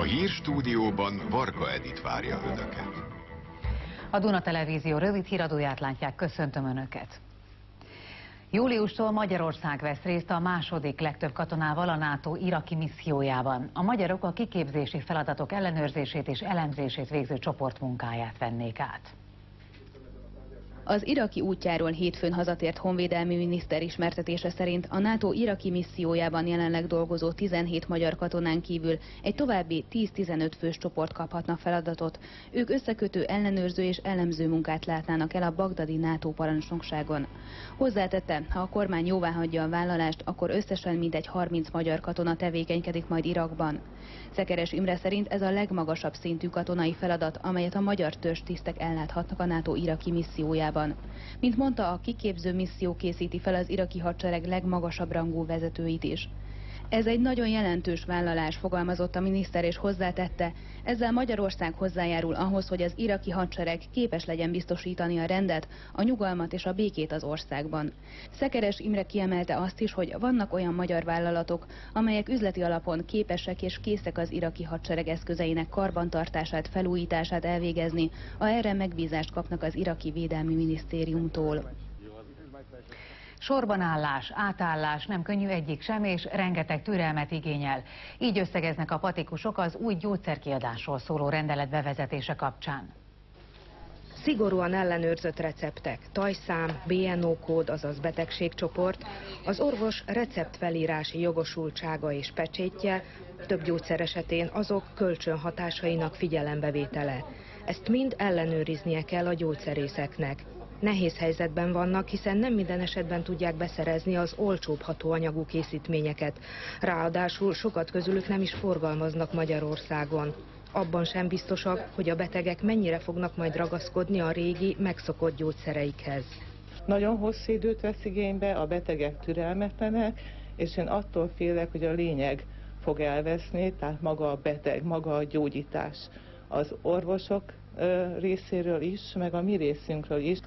hírstúdióban Varga Edit várja Önöket. A Duna Televízió rövid híradóját látják, köszöntöm Önöket. Júliustól Magyarország vesz részt a második legtöbb katonával a NATO iraki missziójában. A magyarok a kiképzési feladatok ellenőrzését és elemzését végző csoportmunkáját vennék át. Az iraki útjáról hétfőn hazatért honvédelmi miniszter ismertetése szerint a NATO iraki missziójában jelenleg dolgozó 17 magyar katonán kívül egy további 10-15 fős csoport kaphatna feladatot. Ők összekötő, ellenőrző és elemző munkát látnának el a bagdadi NATO parancsnokságon. Hozzátette, ha a kormány jóváhagyja a vállalást, akkor összesen mintegy 30 magyar katona tevékenykedik majd Irakban. Szekeres Imre szerint ez a legmagasabb szintű katonai feladat, amelyet a magyar törzstisztek elláthatnak a NATO iraki missziójában. Mint mondta, a kiképző misszió készíti fel az iraki hadsereg legmagasabb rangú vezetőit is. Ez egy nagyon jelentős vállalás, fogalmazott a miniszter, és hozzátette, ezzel Magyarország hozzájárul ahhoz, hogy az iraki hadsereg képes legyen biztosítani a rendet, a nyugalmat és a békét az országban. Szekeres Imre kiemelte azt is, hogy vannak olyan magyar vállalatok, amelyek üzleti alapon képesek és készek az iraki hadsereg eszközeinek karbantartását, felújítását elvégezni, ha erre megbízást kapnak az iraki védelmi minisztériumtól. Sorbanállás, átállás nem könnyű egyik sem, és rengeteg türelmet igényel. Így összegeznek a patikusok az új gyógyszerkiadásról szóló rendelet bevezetése kapcsán. Szigorúan ellenőrzött receptek, tajszám, BNO kód, azaz betegségcsoport, az orvos receptfelírási jogosultsága és pecsétje, több gyógyszer esetén azok kölcsönhatásainak figyelembevétele. Ezt mind ellenőriznie kell a gyógyszerészeknek. Nehéz helyzetben vannak, hiszen nem minden esetben tudják beszerezni az olcsóbb hatóanyagú készítményeket. Ráadásul sokat közülük nem is forgalmaznak Magyarországon. Abban sem biztosak, hogy a betegek mennyire fognak majd ragaszkodni a régi, megszokott gyógyszereikhez. Nagyon hosszú időt vesz igénybe, a betegek türelmetlenek, és én attól félek, hogy a lényeg fog elveszni, tehát maga a beteg, maga a gyógyítás. Az orvosok részéről is, meg a mi részünkről is.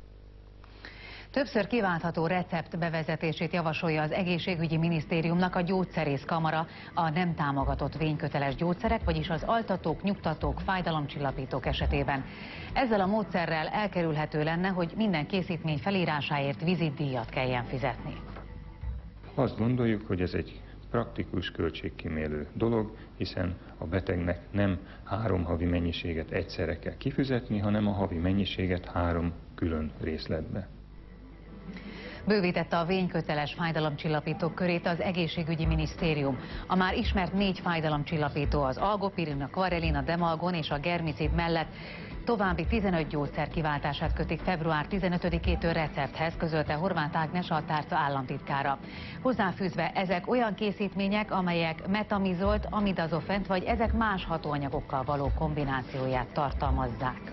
Többször kiváltható recept bevezetését javasolja az egészségügyi minisztériumnak a gyógyszerészkamara a nem támogatott vényköteles gyógyszerek, vagyis az altatók, nyugtatók, fájdalomcsillapítók esetében. Ezzel a módszerrel elkerülhető lenne, hogy minden készítmény felírásáért vizitdíjat kelljen fizetni. Azt gondoljuk, hogy ez egy praktikus, költségkímélő dolog, hiszen a betegnek nem 3 havi mennyiséget egyszerre kell kifizetni, hanem a havi mennyiséget 3 külön részletbe. Bővítette a vényköteles fájdalomcsillapítók körét az egészségügyi minisztérium. A már ismert 4 fájdalomcsillapító, az Algopirin, a Karelin, a Demalgon és a Germicid mellett további 15 gyógyszer kiváltását kötik február 15-től recepthez, közölte Horváth Ágnes, a tárca államtitkára. Hozzáfűzve, ezek olyan készítmények, amelyek metamizolt, amidazofent vagy ezek más hatóanyagokkal való kombinációját tartalmazzák.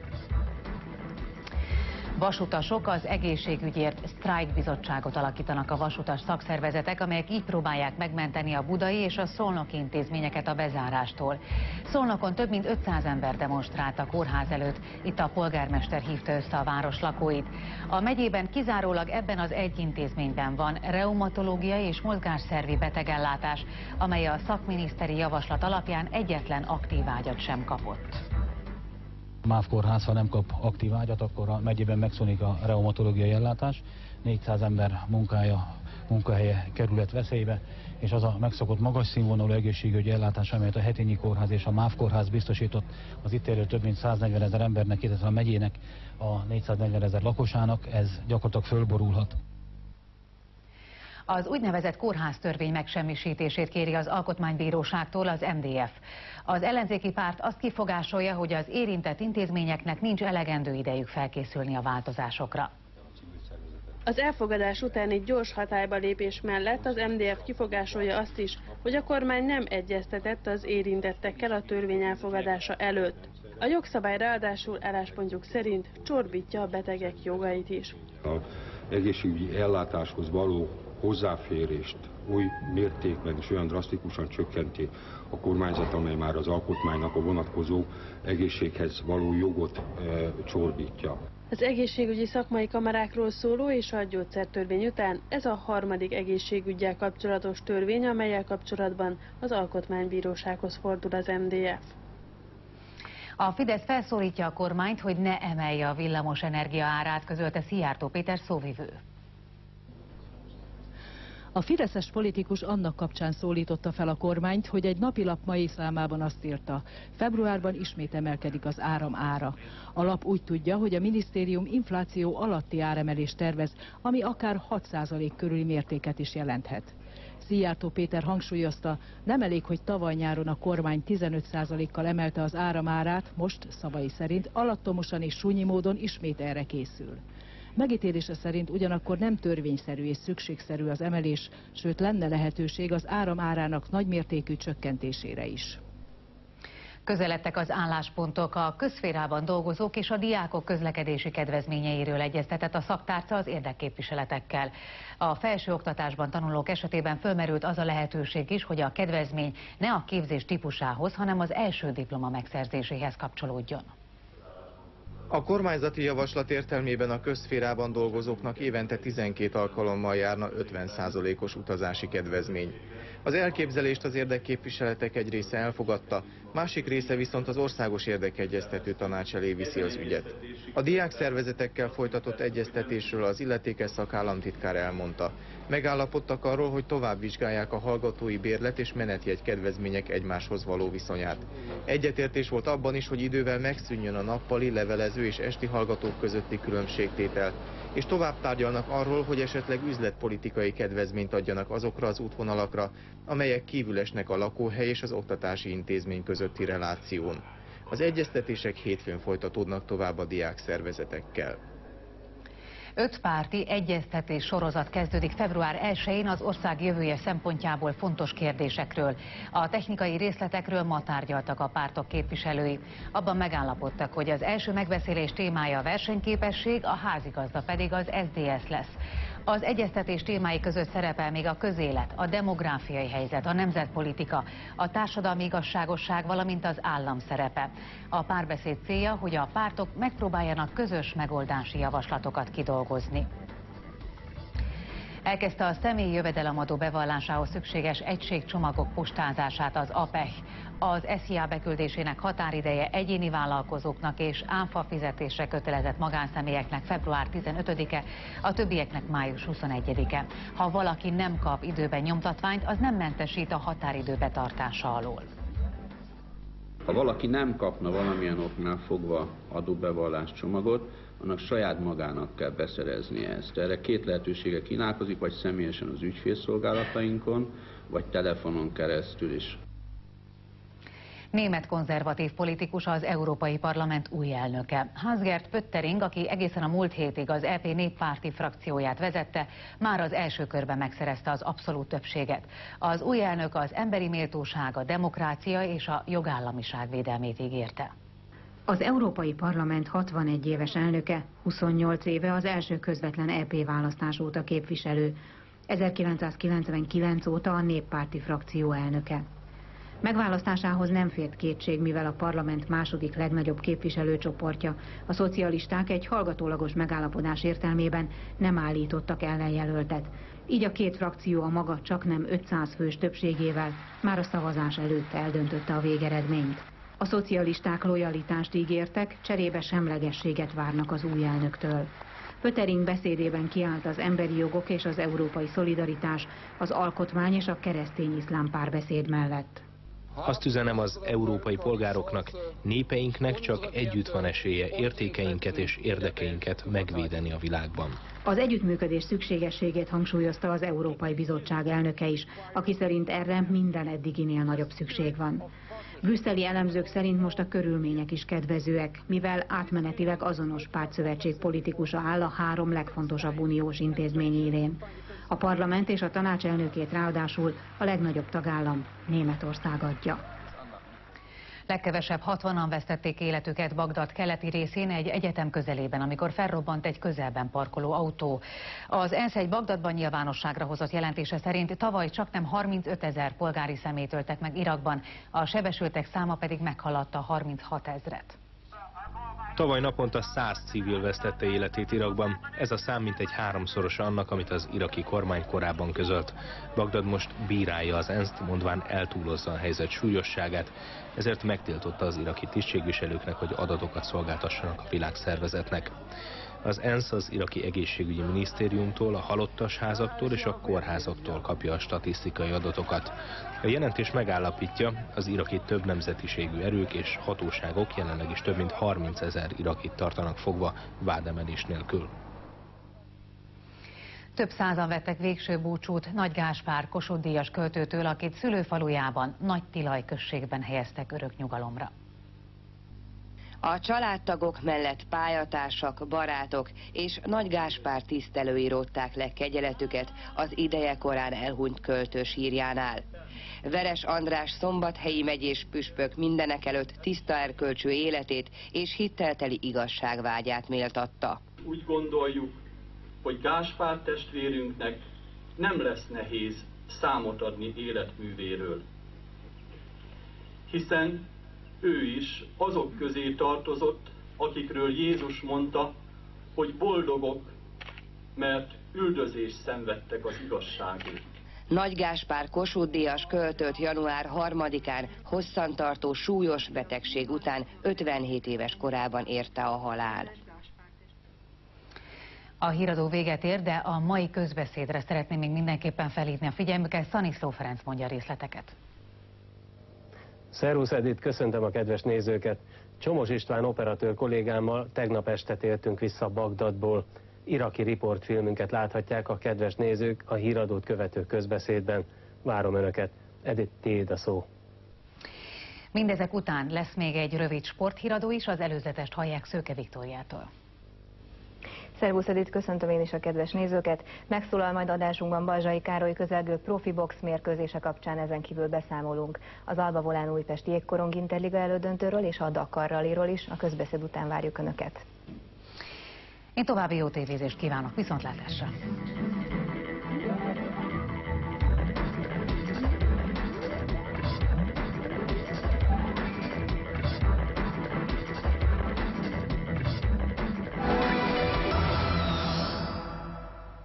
Vasutasok az egészségügyért sztrájkbizottságot alakítanak a vasutas szakszervezetek, amelyek így próbálják megmenteni a budai és a szolnoki intézményeket a bezárástól. Szolnokon több mint 500 ember demonstrált a kórház előtt, itt a polgármester hívta össze a város lakóit. A megyében kizárólag ebben az egy intézményben van reumatológiai és mozgásszervi betegellátás, amely a szakminiszteri javaslat alapján egyetlen aktív ágyat sem kapott. A MÁV kórház, ha nem kap aktív ágyat, akkor a megyében megszűnik a reumatológiai ellátás. 400 ember munkahelye kerülhet veszélybe, és az a megszokott magas színvonalú egészségügyi ellátás, amelyet a Hetényi kórház és a MÁV kórház biztosított az itt élő több mint 140 000 embernek, illetve a megyének a 440 000 lakosának, ez gyakorlatilag fölborulhat. Az úgynevezett kórháztörvény megsemmisítését kéri az Alkotmánybíróságtól az MDF. Az ellenzéki párt azt kifogásolja, hogy az érintett intézményeknek nincs elegendő idejük felkészülni a változásokra. Az elfogadás utáni gyors hatályba lépés mellett az MDF kifogásolja azt is, hogy a kormány nem egyeztetett az érintettekkel a törvény elfogadása előtt. A jogszabály ráadásul álláspontjuk szerint csorbítja a betegek jogait is. Az egészségügyi ellátáshoz való hozzáférést új mértékben és olyan drasztikusan csökkenti a kormányzat, amely már az alkotmánynak a vonatkozó egészséghez való jogot csorbítja. Az egészségügyi szakmai kamarákról szóló és a gyógyszertörvény után ez a harmadik egészségüggyel kapcsolatos törvény, amellyel kapcsolatban az Alkotmánybírósághoz fordul az MDF. A Fidesz felszólítja a kormányt, hogy ne emelje a villamos energia árát, közölte Szijjártó Péter szóvivő. A fideszes politikus annak kapcsán szólította fel a kormányt, hogy egy napilap mai számában azt írta, februárban ismét emelkedik az áram ára. A lap úgy tudja, hogy a minisztérium infláció alatti áremelést tervez, ami akár 6% körüli mértéket is jelenthet. Szijjártó Péter hangsúlyozta, nem elég, hogy tavaly nyáron a kormány 15%-kal emelte az áramárát, most szavai szerint alattomosan és súnyi módon ismét erre készül. Megítélése szerint ugyanakkor nem törvényszerű és szükségszerű az emelés, sőt lenne lehetőség az áram árának nagymértékű csökkentésére is. Közeledtek az álláspontok, a közszférában dolgozók és a diákok közlekedési kedvezményeiről egyeztetett a szaktárca az érdekképviseletekkel. A felsőoktatásban tanulók esetében fölmerült az a lehetőség is, hogy a kedvezmény ne a képzés típusához, hanem az első diploma megszerzéséhez kapcsolódjon. A kormányzati javaslat értelmében a közszférában dolgozóknak évente 12 alkalommal járna 50%-os utazási kedvezmény. Az elképzelést az érdekképviseletek egy része elfogadta, másik része viszont az Országos Érdekegyeztető Tanács elé viszi az ügyet. A diákszervezetekkel folytatott egyeztetésről az illetékes szakállamtitkár elmondta. Megállapodtak arról, hogy tovább vizsgálják a hallgatói bérlet és menetjegy kedvezmények egymáshoz való viszonyát. Egyetértés volt abban is, hogy idővel megszűnjön a nappali, levelező és esti hallgatók közötti különbségtétel, és tovább tárgyalnak arról, hogy esetleg üzletpolitikai kedvezményt adjanak azokra az útvonalakra, amelyek kívül esnek a lakóhely és az oktatási intézmény közötti reláción. Az egyeztetések hétfőn folytatódnak tovább a diákszervezetekkel. 5 párti egyeztetés sorozat kezdődik február 1-én az ország jövője szempontjából fontos kérdésekről. A technikai részletekről ma tárgyaltak a pártok képviselői. Abban megállapodtak, hogy az első megbeszélés témája a versenyképesség, a házigazda pedig az SZDSZ lesz. Az egyeztetés témái között szerepel még a közélet, a demográfiai helyzet, a nemzetpolitika, a társadalmi igazságosság, valamint az állam szerepe. A párbeszéd célja, hogy a pártok megpróbáljanak közös megoldási javaslatokat kidolgozni. Elkezdte a személyi jövedelemadó bevallásához szükséges egységcsomagok postázását az APEH. Az SZIA beküldésének határideje egyéni vállalkozóknak és áfa fizetésre kötelezett magánszemélyeknek február 15-e, a többieknek május 21-e. Ha valaki nem kap időben nyomtatványt, az nem mentesít a határidő betartása alól. Ha valaki nem kapna valamilyen oknál fogva adóbevallás csomagot, annak saját magának kell beszereznie ezt. Erre 2 lehetősége kínálkozik, vagy személyesen az ügyfélszolgálatainkon, vagy telefonon keresztül is. Német konzervatív politikus az Európai Parlament új elnöke. Hans-Gert Pöttering, aki egészen a múlt hétig az EP néppárti frakcióját vezette, már az első körben megszerezte az abszolút többséget. Az új elnök az emberi méltóság, a demokrácia és a jogállamiság védelmét ígérte. Az Európai Parlament 61 éves elnöke, 28 éve az első közvetlen EP választás óta képviselő, 1999 óta a néppárti frakció elnöke. Megválasztásához nem fért kétség, mivel a parlament második legnagyobb képviselőcsoportja, a szocialisták egy hallgatólagos megállapodás értelmében nem állítottak ellenjelöltet. Így a 2 frakció a maga csaknem 500 fős többségével már a szavazás előtt eldöntötte a végeredményt. A szocialisták lojalitást ígértek, cserébe semlegességet várnak az új elnöktől. Pöttering beszédében kiállt az emberi jogok és az európai szolidaritás, az alkotmány és a keresztény-iszlám párbeszéd mellett. Azt üzenem az európai polgároknak, népeinknek csak együtt van esélye értékeinket és érdekeinket megvédeni a világban. Az együttműködés szükségességét hangsúlyozta az Európai Bizottság elnöke is, aki szerint erre minden eddiginél nagyobb szükség van. Brüsszeli elemzők szerint most a körülmények is kedvezőek, mivel átmenetileg azonos pártszövetség politikusa áll a 3 legfontosabb uniós intézmény élén. A parlament és a tanács elnökét ráadásul a legnagyobb tagállam, Németország adja. Legkevesebb 60-an vesztették életüket Bagdad keleti részén egy egyetem közelében, amikor felrobbant egy közelben parkoló autó. Az ENSZ egy Bagdadban nyilvánosságra hozott jelentése szerint tavaly csaknem 35 000 polgári személyt öltek meg Irakban, a sebesültek száma pedig meghaladta 36 000-et. Tavaly naponta 100 civil vesztette életét Irakban. Ez a szám mintegy 3-szorosa annak, amit az iraki kormány korábban közölt. Bagdad most bírálja az ENSZ-t, mondván eltúlozza a helyzet súlyosságát, ezért megtiltotta az iraki tisztségviselőknek, hogy adatokat szolgáltassanak a világszervezetnek. Az ENSZ az iraki egészségügyi minisztériumtól, a halottas házaktól és a kórházaktól kapja a statisztikai adatokat. A jelentés megállapítja, az iraki több nemzetiségű erők és hatóságok jelenleg is több mint 30 000 irakit tartanak fogva vádemelés nélkül. Több százan vettek végső búcsút Nagy Gáspár Kossuth-díjas költőtől, akit szülőfalujában, Nagy-Tilaj községben helyeztek örök nyugalomra. A családtagok mellett pályatársak, barátok és Nagy Gáspár tisztelői rótták le kegyeletüket az idejekorán elhunyt költő sírjánál. Veres András szombathelyi megyés püspök mindenekelőtt tiszta erkölcsű életét és hittelteli igazságvágyát méltatta. Úgy gondoljuk, hogy Gáspár testvérünknek nem lesz nehéz számot adni életművéről, hiszen ő is azok közé tartozott, akikről Jézus mondta, hogy boldogok, mert üldözést szenvedtek az igazságért. Nagy Gáspár Kossuth-díjas költőt január 3-án hosszantartó súlyos betegség után 57 éves korában érte a halál. A híradó véget ér, de a mai közbeszédre szeretném még mindenképpen felhívni a figyelmüket. Szaniszló Ferenc mondja a részleteket. Szervusz Edith, köszöntöm a kedves nézőket! Csomos István operatőr kollégámmal tegnap este tértünk vissza Bagdadból. Iraki riportfilmünket láthatják a kedves nézők a híradót követő közbeszédben. Várom Önöket. Edith, tiéd a szó. Mindezek után lesz még egy rövid sporthíradó is, az előzetest hallják Szőke Viktóriától. Szervusz Edith, köszöntöm én is a kedves nézőket. Megszólal majd adásunkban Balzsai Károly közelgő profi box mérkőzése kapcsán, ezen kívül beszámolunk az Alba Volán Újpest Jégkorong Interliga elődöntőről és a Dakar Rallyról is. A közbeszéd után várjuk Önöket. Én további jó tévézést kívánok, viszontlátásra!